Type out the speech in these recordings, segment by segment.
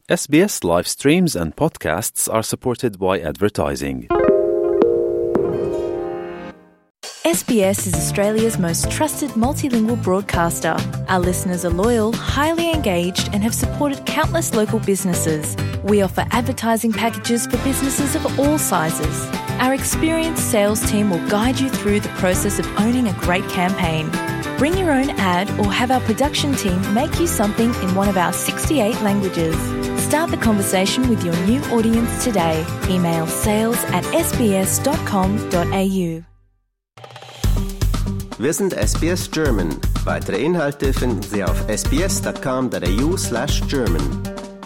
SBS live streams and podcasts are supported by advertising. SBS is Australia's most trusted multilingual broadcaster. Our listeners are loyal, highly engaged, and have supported countless local businesses. We offer advertising packages for businesses of all sizes. Our experienced sales team will guide you through the process of owning a great campaign. Bring your own ad or have our production team make you something in one of our 68 languages. Start the conversation with your new audience today. Email sales@sbs.com.au. Wir sind SBS German. Weitere Inhalte finden Sie auf sbs.com.au/German.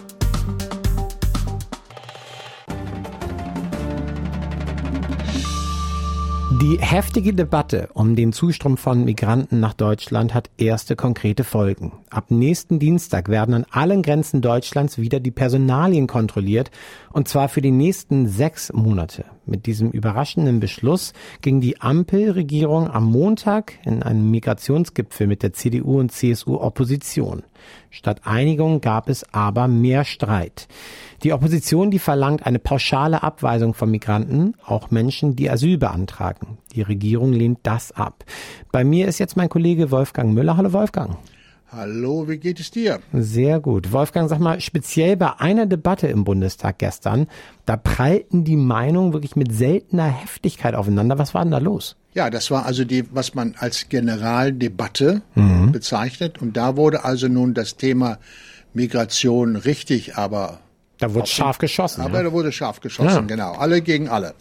Die heftige Debatte um den Zustrom von Migranten nach Deutschland hat erste konkrete Folgen. Ab nächsten Dienstag werden an allen Grenzen Deutschlands wieder die Personalien kontrolliert, und zwar für die nächsten 6 Monate. Mit diesem überraschenden Beschluss ging die Ampelregierung am Montag in einen Migrationsgipfel mit der CDU und CSU Opposition. Statt Einigung gab es aber mehr Streit. Die Opposition, die verlangt eine pauschale Abweisung von Migranten, auch Menschen, die Asyl beantragen. Die Regierung lehnt das ab. Bei mir ist jetzt mein Kollege Wolfgang Müller. Hallo Wolfgang. Hallo, wie geht es dir? Sehr gut. Wolfgang, sag mal, speziell bei einer Debatte im Bundestag gestern, da prallten die Meinungen wirklich mit seltener Heftigkeit aufeinander. Was war denn da los? Ja, das war also was man als Generaldebatte bezeichnet. Und da wurde also nun das Thema Migration richtig, aber... Da wurde scharf geschossen. Aber da wurde scharf geschossen, genau. Alle gegen alle.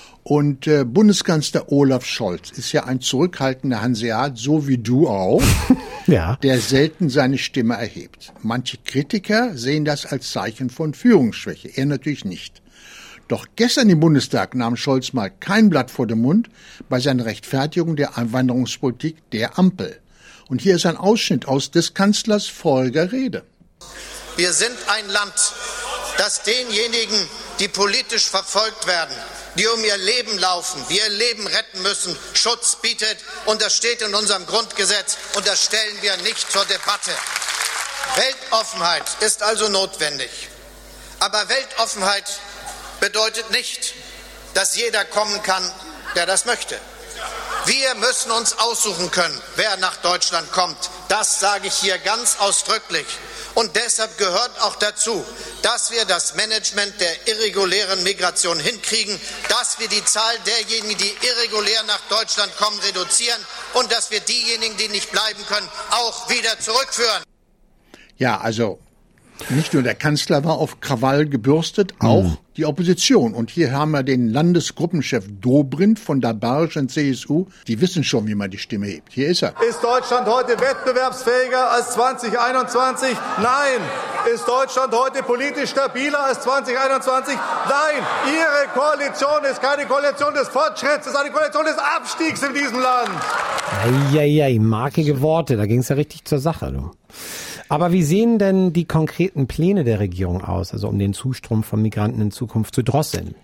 Und Bundeskanzler Olaf Scholz ist ja ein zurückhaltender Hanseat, so wie du auch, ja, der selten seine Stimme erhebt. Manche Kritiker sehen das als Zeichen von Führungsschwäche, er natürlich nicht. Doch gestern im Bundestag nahm Scholz mal kein Blatt vor den Mund bei seiner Rechtfertigung der Einwanderungspolitik der Ampel. Und hier ist ein Ausschnitt aus des Kanzlers voriger Rede. Wir sind ein Land, das denjenigen, die politisch verfolgt werden, die um ihr Leben laufen, die ihr Leben retten müssen, Schutz bietet. Und das steht in unserem Grundgesetz und das stellen wir nicht zur Debatte. Weltoffenheit ist also notwendig. Aber Weltoffenheit bedeutet nicht, dass jeder kommen kann, der das möchte. Wir müssen uns aussuchen können, wer nach Deutschland kommt. Das sage ich hier ganz ausdrücklich. Und deshalb gehört auch dazu, dass wir das Management der irregulären Migration hinkriegen, dass wir die Zahl derjenigen, die irregulär nach Deutschland kommen, reduzieren und dass wir diejenigen, die nicht bleiben können, auch wieder zurückführen. Ja, also nicht nur der Kanzler war auf Krawall gebürstet, auch die Opposition. Und hier haben wir den Landesgruppenchef Dobrindt von der bayerischen CSU. Die wissen schon, wie man die Stimme hebt. Hier ist er. Ist Deutschland heute wettbewerbsfähiger als 2021? Nein. Ist Deutschland heute politisch stabiler als 2021? Nein. Ihre Koalition ist keine Koalition des Fortschritts, es ist eine Koalition des Abstiegs in diesem Land. Eieiei, markige Worte, da ging es ja richtig zur Sache, du. Aber wie sehen denn die konkreten Pläne der Regierung aus, also um den Zustrom von Migranten in Zukunft zu drosseln?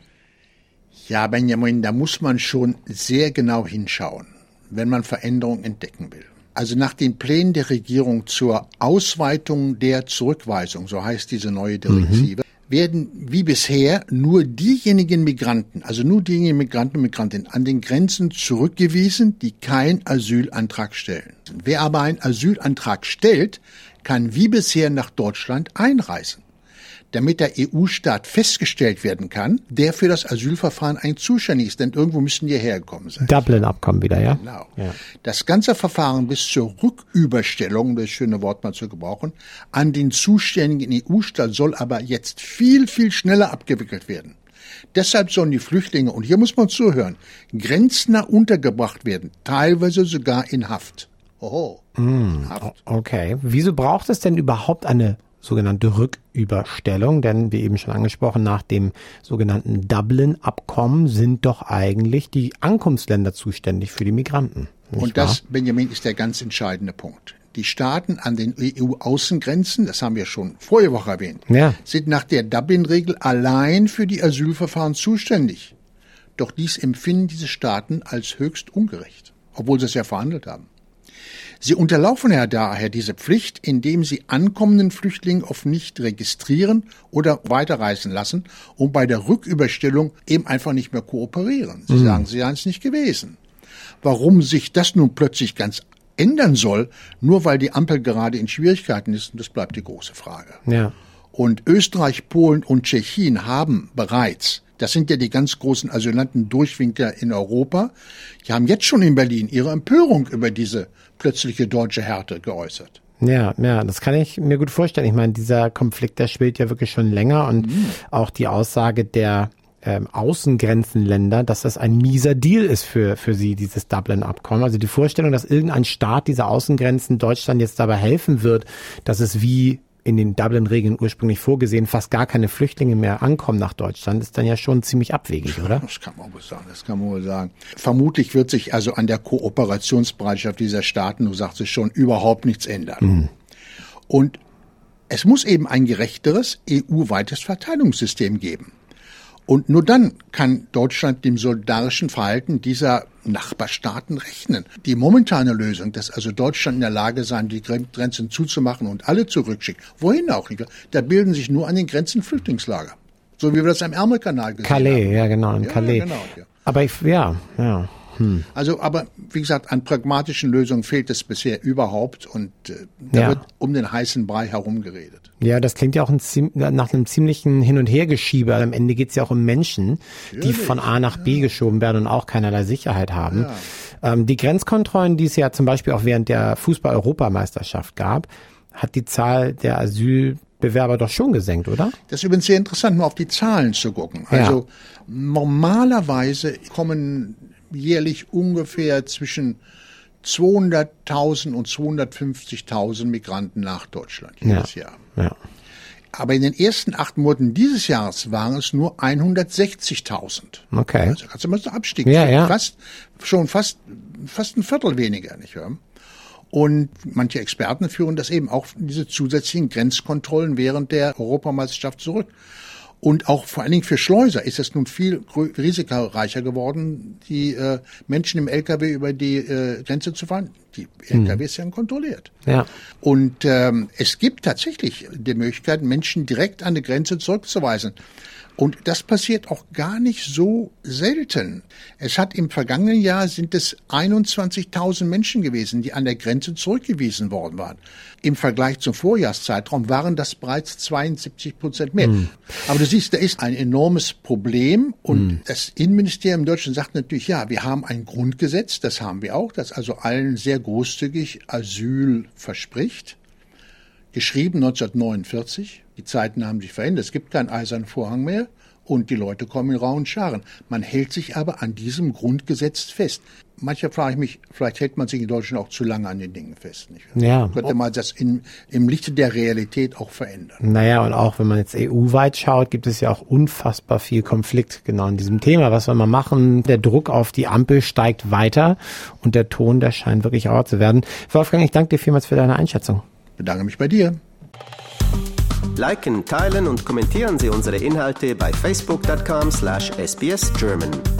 Ja, Benjamin, da muss man schon sehr genau hinschauen, wenn man Veränderungen entdecken will. Also nach den Plänen der Regierung zur Ausweitung der Zurückweisung, so heißt diese neue Direktive, werden wie bisher nur diejenigen Migranten, also nur diejenigen Migranten und Migrantinnen an den Grenzen zurückgewiesen, die keinen Asylantrag stellen. Wer aber einen Asylantrag stellt, kann wie bisher nach Deutschland einreisen, damit der EU-Staat festgestellt werden kann, der für das Asylverfahren eigentlich zuständig ist, denn irgendwo müssen die hergekommen sein. Dublin-Abkommen wieder, ja? Genau. Ja. Das ganze Verfahren bis zur Rücküberstellung, um das schöne Wort mal zu gebrauchen, an den zuständigen EU-Staat soll aber jetzt viel, viel schneller abgewickelt werden. Deshalb sollen die Flüchtlinge, und hier muss man zuhören, grenznah untergebracht werden, teilweise sogar in Haft. Oho. Okay. Wieso braucht es denn überhaupt eine sogenannte Rücküberstellung? Denn, wie eben schon angesprochen, nach dem sogenannten Dublin-Abkommen sind doch eigentlich die Ankunftsländer zuständig für die Migranten. Und das, Benjamin, ist der ganz entscheidende Punkt. Die Staaten an den EU-Außengrenzen, das haben wir schon vorige Woche erwähnt, sind nach der Dublin-Regel allein für die Asylverfahren zuständig. Doch dies empfinden diese Staaten als höchst ungerecht, obwohl sie es ja verhandelt haben. Sie unterlaufen ja daher diese Pflicht, indem sie ankommenden Flüchtlinge oft nicht registrieren oder weiterreisen lassen und bei der Rücküberstellung eben einfach nicht mehr kooperieren. Sie sagen, sie seien es nicht gewesen. Warum sich das nun plötzlich ganz ändern soll, nur weil die Ampel gerade in Schwierigkeiten ist, das bleibt die große Frage. Ja. Und Österreich, Polen und Tschechien haben bereits, das sind ja die ganz großen Asylanten-Durchwinker in Europa, die haben jetzt schon in Berlin ihre Empörung über diese plötzliche deutsche Härte geäußert. Ja, das kann ich mir gut vorstellen. Ich meine, dieser Konflikt, der schwelt ja wirklich schon länger und auch die Aussage der Außengrenzenländer, dass das ein mieser Deal ist für sie, dieses Dublin-Abkommen. Also die Vorstellung, dass irgendein Staat dieser Außengrenzen Deutschland jetzt dabei helfen wird, dass es wie in den Dublin-Regeln ursprünglich vorgesehen fast gar keine Flüchtlinge mehr ankommen nach Deutschland, ist dann ja schon ziemlich abwegig, oder? Das kann man wohl sagen. Vermutlich wird sich also an der Kooperationsbereitschaft dieser Staaten, du sagst es schon, überhaupt nichts ändern. Und es muss eben ein gerechteres, EU-weites Verteilungssystem geben. Und nur dann kann Deutschland dem solidarischen Verhalten dieser Nachbarstaaten rechnen. Die momentane Lösung, dass also Deutschland in der Lage sein, die Grenzen zuzumachen und alle zurückschicken, wohin auch nicht, da bilden sich nur an den Grenzen Flüchtlingslager. So wie wir das am Ärmelkanal gesehen haben. Calais, ja genau, in Calais. Genau, ja. Aber Also, aber wie gesagt, an pragmatischen Lösungen fehlt es bisher überhaupt und da wird um den heißen Brei herumgeredet. Ja, das klingt ja auch nach einem ziemlichen Hin- und Hergeschiebe. Am Ende geht es ja auch um Menschen, die von A nach B geschoben werden und auch keinerlei Sicherheit haben. Ja. Die Grenzkontrollen, die es ja zum Beispiel auch während der Fußball-Europameisterschaft gab, hat die Zahl der Asylbewerber doch schon gesenkt, oder? Das ist übrigens sehr interessant, mal auf die Zahlen zu gucken. Also normalerweise kommen jährlich ungefähr zwischen 200.000 und 250.000 Migranten nach Deutschland jedes Jahr. Ja. Aber in den ersten 8 Monaten dieses Jahres waren es nur 160.000. Okay. Also kannst du mal so Abstieg. Fast ein Viertel weniger, nicht wahr? Und manche Experten führen das eben auch diese zusätzlichen Grenzkontrollen während der Europameisterschaft zurück. Und auch vor allen Dingen für Schleuser ist es nun viel risikoreicher geworden, die Menschen im LKW über die Grenze zu fahren. Die LKWs werden kontrolliert. Ja. Und es gibt tatsächlich die Möglichkeit, Menschen direkt an die Grenze zurückzuweisen. Und das passiert auch gar nicht so selten. Es hat im vergangenen Jahr sind es 21.000 Menschen gewesen, die an der Grenze zurückgewiesen worden waren. Im Vergleich zum Vorjahrszeitraum waren das bereits 72% mehr. Aber du siehst, da ist ein enormes Problem und das Innenministerium in Deutschland sagt natürlich, ja, wir haben ein Grundgesetz, das haben wir auch, das also allen sehr großzügig Asyl verspricht. Geschrieben 1949. Die Zeiten haben sich verändert. Es gibt keinen eisernen Vorhang mehr und die Leute kommen in rauen Scharen. Man hält sich aber an diesem Grundgesetz fest. Manchmal frage ich mich, vielleicht hält man sich in Deutschland auch zu lange an den Dingen fest. Nicht? Ja. Könnte man das im Lichte der Realität auch verändern. Naja, und auch wenn man jetzt EU-weit schaut, gibt es ja auch unfassbar viel Konflikt genau in diesem Thema. Was soll man machen? Der Druck auf die Ampel steigt weiter und der Ton, der scheint wirklich rauer zu werden. Wolfgang, ich danke dir vielmals für deine Einschätzung. Ich bedanke mich bei dir. Liken, teilen und kommentieren Sie unsere Inhalte bei facebook.com/sbsgerman.